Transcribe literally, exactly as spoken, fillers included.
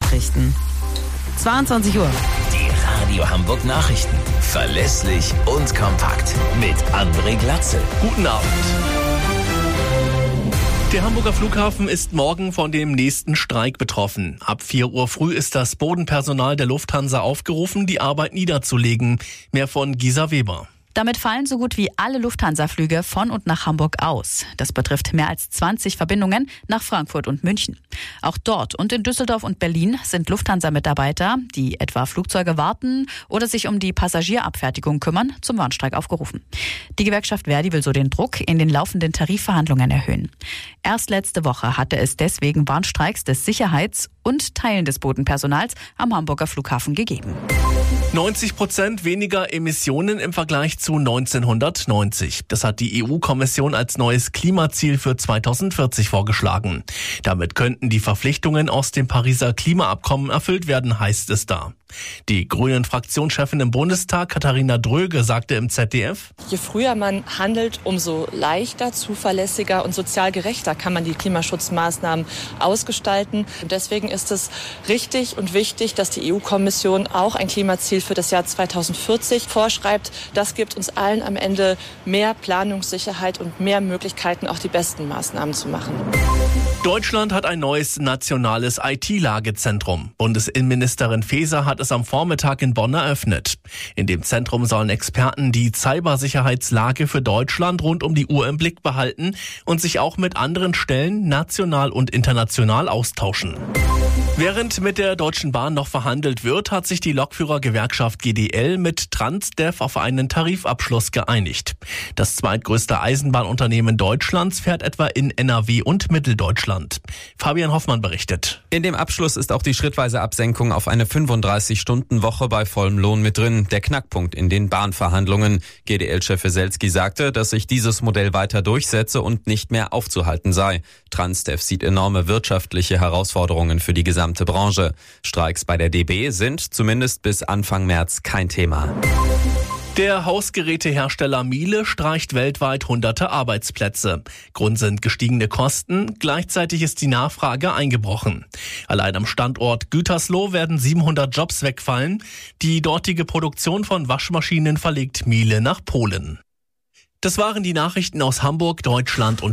Nachrichten. zweiundzwanzig Uhr. Die Radio Hamburg Nachrichten. Verlässlich und kompakt. Mit André Glatzel. Guten Abend. Der Hamburger Flughafen ist morgen von dem nächsten Streik betroffen. Ab vier Uhr früh ist das Bodenpersonal der Lufthansa aufgerufen, die Arbeit niederzulegen. Mehr von Gisa Weber. Damit fallen so gut wie alle Lufthansa-Flüge von und nach Hamburg aus. Das betrifft mehr als zwanzig Verbindungen nach Frankfurt und München. Auch dort und in Düsseldorf und Berlin sind Lufthansa-Mitarbeiter, die etwa Flugzeuge warten oder sich um die Passagierabfertigung kümmern, zum Warnstreik aufgerufen. Die Gewerkschaft Verdi will so den Druck in den laufenden Tarifverhandlungen erhöhen. Erst letzte Woche hatte es deswegen Warnstreiks des Sicherheits- und Teilen des Bodenpersonals am Hamburger Flughafen gegeben. neunzig Prozent weniger Emissionen im Vergleich zu neunzehnhundertneunzig. Das hat die E U-Kommission als neues Klimaziel für zweitausendvierzig vorgeschlagen. Damit könnten die Verpflichtungen aus dem Pariser Klimaabkommen erfüllt werden, heißt es da. Die Grünen-Fraktionschefin im Bundestag, Katharina Dröge, sagte im Z D F: Je früher man handelt, umso leichter, zuverlässiger und sozial gerechter kann man die Klimaschutzmaßnahmen ausgestalten. Und deswegen ist es richtig und wichtig, dass die E U-Kommission auch ein Klimaziel für das Jahr zweitausendvierzig vorschreibt. Das gibt uns allen am Ende mehr Planungssicherheit und mehr Möglichkeiten, auch die besten Maßnahmen zu machen. Deutschland hat ein neues nationales I T-Lagezentrum. Bundesinnenministerin Faeser hat es am Vormittag in Bonn eröffnet. In dem Zentrum sollen Experten die Cybersicherheitslage für Deutschland rund um die Uhr im Blick behalten und sich auch mit anderen Stellen national und international austauschen. Während mit der Deutschen Bahn noch verhandelt wird, hat sich die Lokführergewerkschaft G D L mit Transdev auf einen Tarifabschluss geeinigt. Das zweitgrößte Eisenbahnunternehmen Deutschlands fährt etwa in N R W und Mitteldeutschland. Fabian Hoffmann berichtet. In dem Abschluss ist auch die schrittweise Absenkung auf eine fünfunddreißig-Stunden-Woche bei vollem Lohn mit drin. Der Knackpunkt in den Bahnverhandlungen. G D L-Chef Weselski sagte, dass sich dieses Modell weiter durchsetze und nicht mehr aufzuhalten sei. Transdev sieht enorme wirtschaftliche Herausforderungen für die gesamte Branche. Streiks bei der D B sind zumindest bis Anfang März kein Thema. Der Hausgerätehersteller Miele streicht weltweit hunderte Arbeitsplätze. Grund sind gestiegene Kosten, gleichzeitig ist die Nachfrage eingebrochen. Allein am Standort Gütersloh werden siebenhundert Jobs wegfallen. Die dortige Produktion von Waschmaschinen verlegt Miele nach Polen. Das waren die Nachrichten aus Hamburg, Deutschland und